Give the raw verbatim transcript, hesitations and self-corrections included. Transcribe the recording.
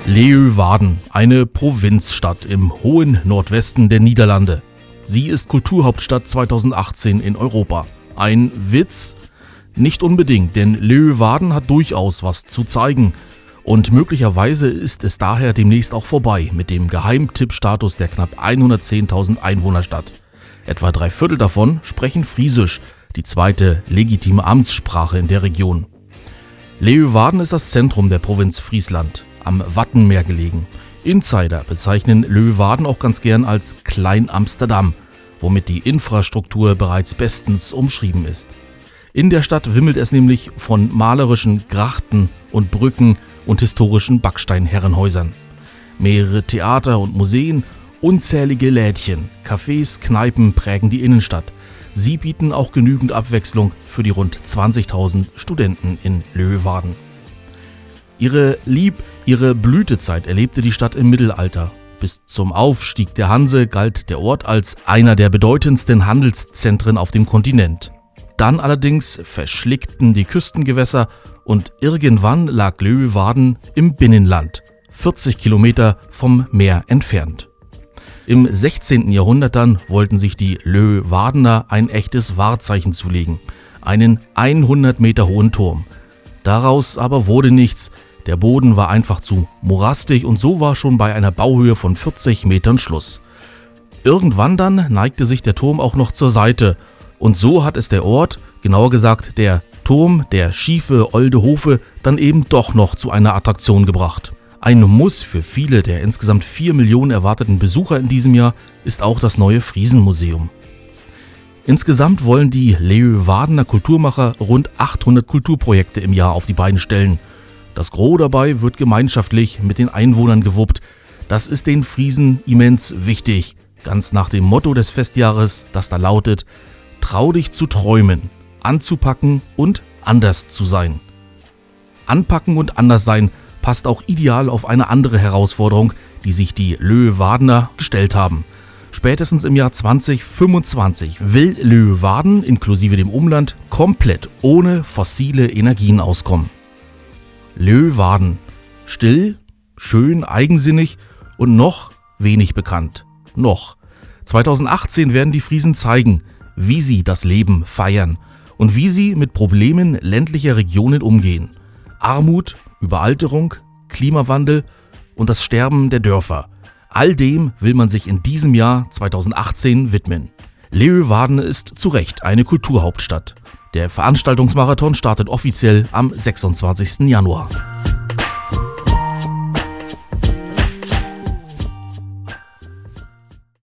Leeuwarden, eine Provinzstadt im hohen Nordwesten der Niederlande. Sie ist Kulturhauptstadt zweitausendachtzehn in Europa. Ein Witz? Nicht unbedingt, denn Leeuwarden hat durchaus was zu zeigen. Und möglicherweise ist es daher demnächst auch vorbei mit dem Geheimtippstatus der knapp hundertzehntausend Einwohnerstadt. Etwa drei Viertel davon sprechen Friesisch, die zweite legitime Amtssprache in der Region. Leeuwarden ist das Zentrum der Provinz Friesland, am Wattenmeer gelegen. Insider bezeichnen Leeuwarden auch ganz gern als Klein-Amsterdam, womit die Infrastruktur bereits bestens umschrieben ist. In der Stadt wimmelt es nämlich von malerischen Grachten und Brücken und historischen Backsteinherrenhäusern. Mehrere Theater und Museen, unzählige Lädchen, Cafés, Kneipen prägen die Innenstadt. Sie bieten auch genügend Abwechslung für die rund zwanzigtausend Studenten in Leeuwarden. Ihre Lieb-, ihre Blütezeit erlebte die Stadt im Mittelalter. Bis zum Aufstieg der Hanse galt der Ort als einer der bedeutendsten Handelszentren auf dem Kontinent. Dann allerdings verschlickten die Küstengewässer und irgendwann lag Leeuwarden im Binnenland, vierzig Kilometer vom Meer entfernt. Im sechzehnten Jahrhundert dann wollten sich die Leeuwardener ein echtes Wahrzeichen zulegen, einen hundert Meter hohen Turm. Daraus aber wurde nichts, der Boden war einfach zu morastig und so war schon bei einer Bauhöhe von vierzig Metern Schluss. Irgendwann dann neigte sich der Turm auch noch zur Seite und so hat es der Ort, genauer gesagt der Turm, der schiefe Olde Hofe, dann eben doch noch zu einer Attraktion gebracht. Ein Muss für viele der insgesamt vier Millionen erwarteten Besucher in diesem Jahr ist auch das neue Friesenmuseum. Insgesamt wollen die Leeuwardener Kulturmacher rund achthundert Kulturprojekte im Jahr auf die Beine stellen. Das Gros dabei wird gemeinschaftlich mit den Einwohnern gewuppt. Das ist den Friesen immens wichtig, ganz nach dem Motto des Festjahres, das da lautet: Trau dich zu träumen, anzupacken und anders zu sein. Anpacken und anders sein passt auch ideal auf eine andere Herausforderung, die sich die Leeuwardener gestellt haben. Spätestens im Jahr zweitausendfünfundzwanzig will Leeuwarden inklusive dem Umland komplett ohne fossile Energien auskommen. Leeuwarden. Still, schön, eigensinnig und noch wenig bekannt. Noch. zweitausendachtzehn werden die Friesen zeigen, wie sie das Leben feiern und wie sie mit Problemen ländlicher Regionen umgehen. Armut, Überalterung, Klimawandel und das Sterben der Dörfer. All dem will man sich in diesem Jahr zweitausendachtzehn widmen. Leeuwarden ist zu Recht eine Kulturhauptstadt. Der Veranstaltungsmarathon startet offiziell am sechsundzwanzigsten Januar.